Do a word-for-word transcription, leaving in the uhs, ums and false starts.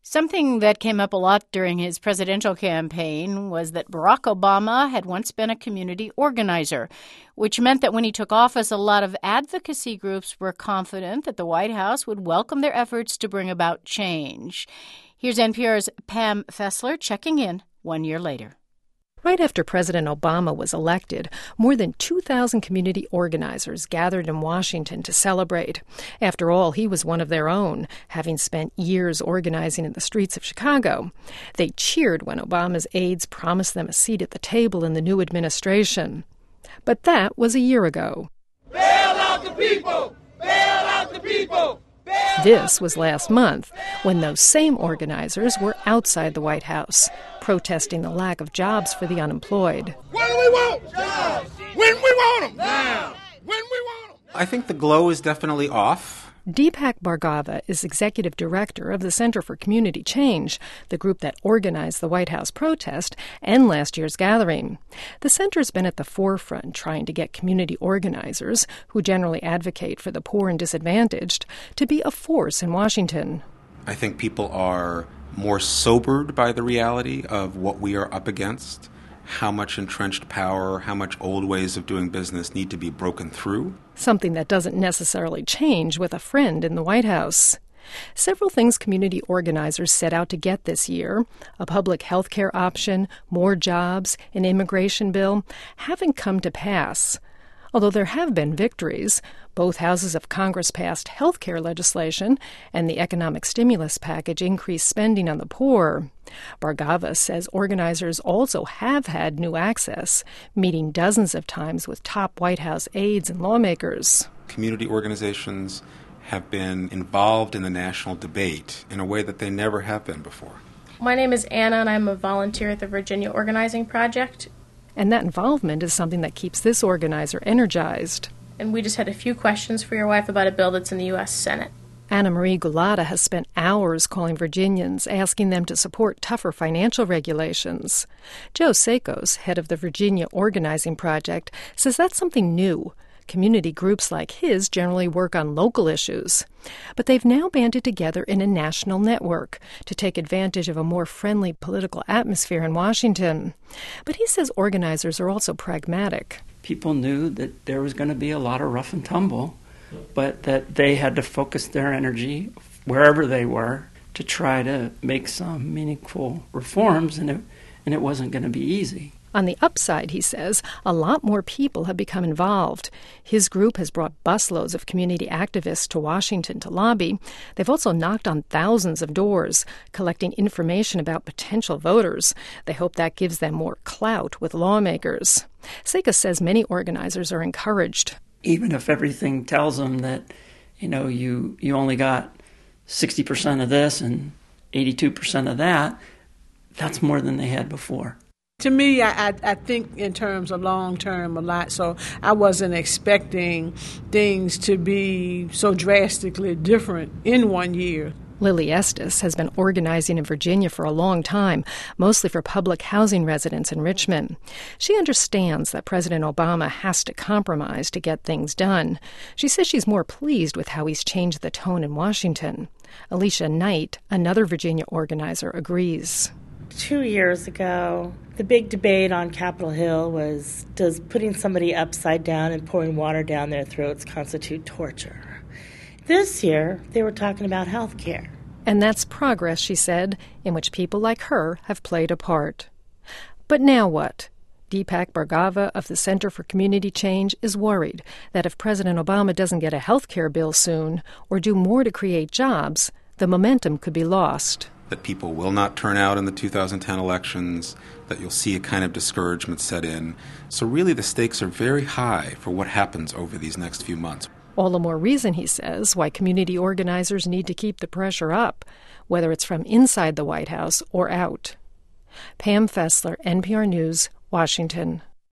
Something that came up a lot during his presidential campaign was that Barack Obama had once been a community organizer, which meant that when he took office, a lot of advocacy groups were confident that the White House would welcome their efforts to bring about change. Here's N P R's Pam Fessler checking in one year later. Right after President Obama was elected, more than two thousand community organizers gathered in Washington to celebrate. After all, he was one of their own, having spent years organizing in the streets of Chicago. They cheered when Obama's aides promised them a seat at the table in the new administration. But that was a year ago. Bail out the people! Bail out the people! This was last month, when those same organizers were outside the White House, protesting the lack of jobs for the unemployed. What do we want? Jobs! When we want them! Now! When we want them! I think the glow is definitely off. Deepak Bhargava is executive director of the Center for Community Change, the group that organized the White House protest and last year's gathering. The center's been at the forefront trying to get community organizers, who generally advocate for the poor and disadvantaged, to be a force in Washington. I think people are more sobered by the reality of what we are up against, how much entrenched power, how much old ways of doing business need to be broken through. Something that doesn't necessarily change with a friend in the White House. Several things community organizers set out to get this year, a public health care option, more jobs, an immigration bill, haven't come to pass. Although there have been victories, both houses of Congress passed health care legislation, and the economic stimulus package increased spending on the poor. Bhargava says organizers also have had new access, meeting dozens of times with top White House aides and lawmakers. Community organizations have been involved in the national debate in a way that they never have been before. My name is Anna, and I'm a volunteer at the Virginia Organizing Project. And that involvement is something that keeps this organizer energized. And we just had a few questions for your wife about a bill that's in the U S Senate. Anna Marie Gulata has spent hours calling Virginians, asking them to support tougher financial regulations. Joe Sakos, head of the Virginia Organizing Project, says that's something new. Community groups like his generally work on local issues. But they've now banded together in a national network to take advantage of a more friendly political atmosphere in Washington. But he says organizers are also pragmatic. People knew that there was going to be a lot of rough and tumble, but that they had to focus their energy wherever they were to try to make some meaningful reforms, and it, and it wasn't going to be easy. On the upside, he says, a lot more people have become involved. His group has brought busloads of community activists to Washington to lobby. They've also knocked on thousands of doors, collecting information about potential voters. They hope that gives them more clout with lawmakers. Sakos says many organizers are encouraged. Even if everything tells them that, you know, you, you only got sixty percent of this and eighty-two percent of that, that's more than they had before. To me, I, I, I think in terms of long-term a lot, so I wasn't expecting things to be so drastically different in one year. Lily Estes has been organizing in Virginia for a long time, mostly for public housing residents in Richmond. She understands that President Obama has to compromise to get things done. She says she's more pleased with how he's changed the tone in Washington. Alicia Knight, another Virginia organizer, agrees. Two years ago, the big debate on Capitol Hill was, does putting somebody upside down and pouring water down their throats constitute torture? This year, they were talking about health care. And that's progress, she said, in which people like her have played a part. But now what? Deepak Bhargava of the Center for Community Change is worried that if President Obama doesn't get a health care bill soon or do more to create jobs, the momentum could be lost. That people will not turn out in the two thousand ten elections, that you'll see a kind of discouragement set in. So really the stakes are very high for what happens over these next few months. All the more reason, he says, why community organizers need to keep the pressure up, whether it's from inside the White House or out. Pam Fessler, N P R News, Washington.